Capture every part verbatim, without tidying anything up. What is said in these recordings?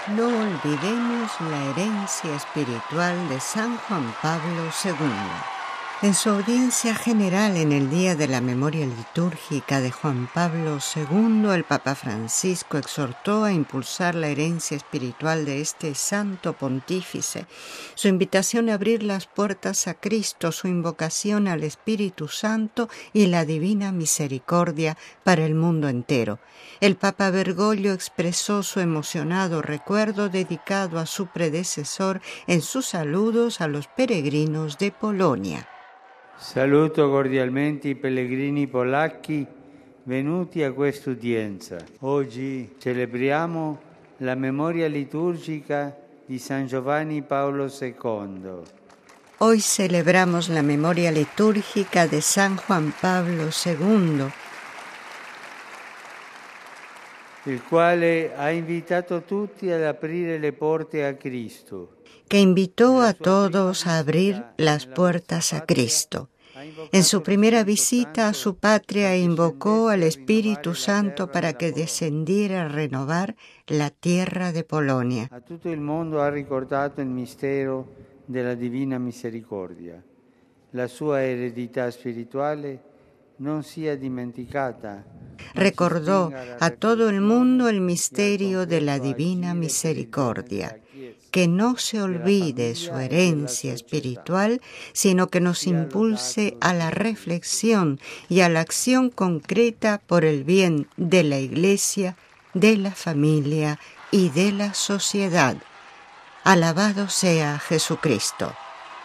No olvidemos la herencia espiritual de San Juan Pablo segundo. En su audiencia general en el Día de la Memoria Litúrgica de Juan Pablo segundo, el Papa Francisco exhortó a impulsar la herencia espiritual de este santo pontífice, su invitación a abrir las puertas a Cristo, su invocación al Espíritu Santo y la divina misericordia para el mundo entero. El Papa Bergoglio expresó su emocionado recuerdo dedicado a su predecesor en sus saludos a los peregrinos de Polonia. Saluto cordialmente i pellegrini polacchi venuti a questa udienza. Oggi celebriamo la memoria liturgica di San Giovanni Paolo secondo. Hoy celebramos la memoria litúrgica de San Juan Pablo segundo, il quale ha invitato tutti ad aprire le porte a Cristo, que invitó a todos a abrir las puertas a Cristo. En su primera visita a su patria invocó al Espíritu Santo para que descendiera a renovar la tierra de Polonia. A tutto il mondo ha ricordato il mistero della divina misericordia. La sua eredità spirituale non sia dimenticata. Recordó a todo el mundo el misterio de la divina misericordia, que no se olvide su herencia espiritual, sino que nos impulse a la reflexión y a la acción concreta por el bien de la Iglesia, de la familia y de la sociedad. Alabado sea Jesucristo.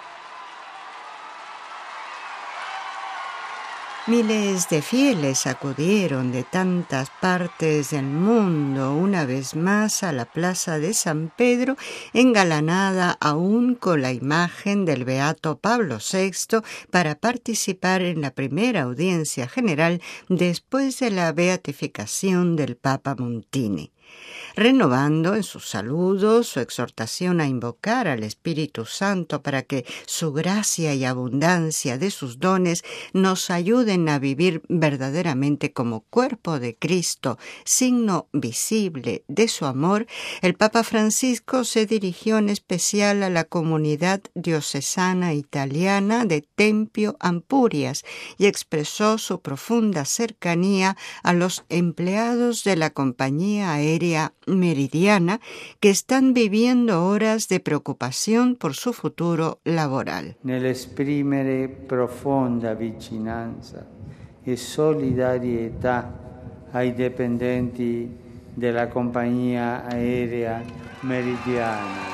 Miles de fieles acudieron de tantas partes del mundo una vez más a la plaza de San Pedro, engalanada aún con la imagen del beato Pablo sexto, para participar en la primera audiencia general después de la beatificación del Papa Montini, renovando en sus saludos su exhortación a invocar al Espíritu Santo para que su gracia y abundancia de sus dones nos ayuden a vivir verdaderamente como cuerpo de Cristo, signo visible de su amor. El Papa Francisco se dirigió en especial a la comunidad diocesana italiana de Tempio Ampurias y expresó su profunda cercanía a los empleados de la compañía aérea Meridiana, que están viviendo horas de preocupación por su futuro laboral. Nell'esprimere profonda vicinanza e solidarietà ai dipendenti della compagnia aerea Meridiana,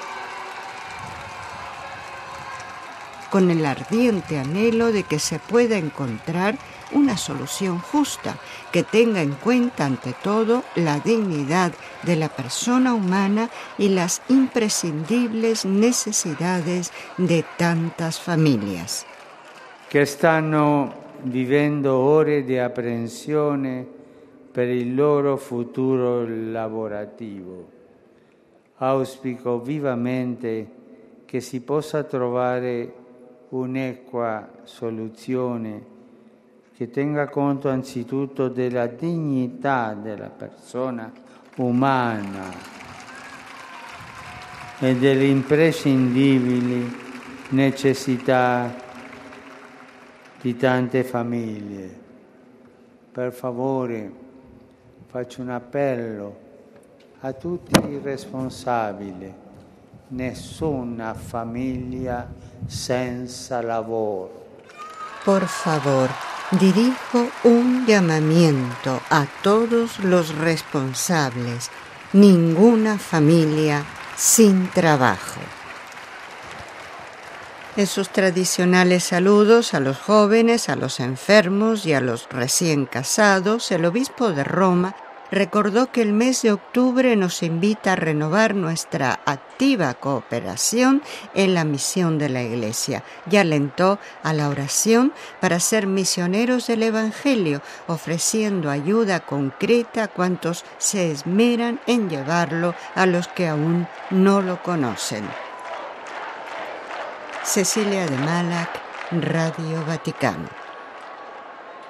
con el ardiente anhelo de que se pueda encontrar una solución justa que tenga en cuenta ante todo la dignidad de la persona humana y las imprescindibles necesidades de tantas familias che stanno vivendo ore di apprensione per il loro futuro lavorativo. Auspico vivamente che si possa trovare un'equa soluzione che tenga conto anzitutto della dignità della persona umana e delle imprescindibili necessità di tante famiglie. Per favore, faccio un appello a tutti i responsabili: nessuna famiglia senza lavoro. Por favor, dirijo un llamamiento a todos los responsables: ninguna familia sin trabajo. En sus tradicionales saludos a los jóvenes, a los enfermos y a los recién casados, el obispo de Roma recordó que el mes de octubre nos invita a renovar nuestra activa cooperación en la misión de la Iglesia y alentó a la oración para ser misioneros del Evangelio, ofreciendo ayuda concreta a cuantos se esmeran en llevarlo a los que aún no lo conocen. Cecilia de Malac, Radio Vaticano.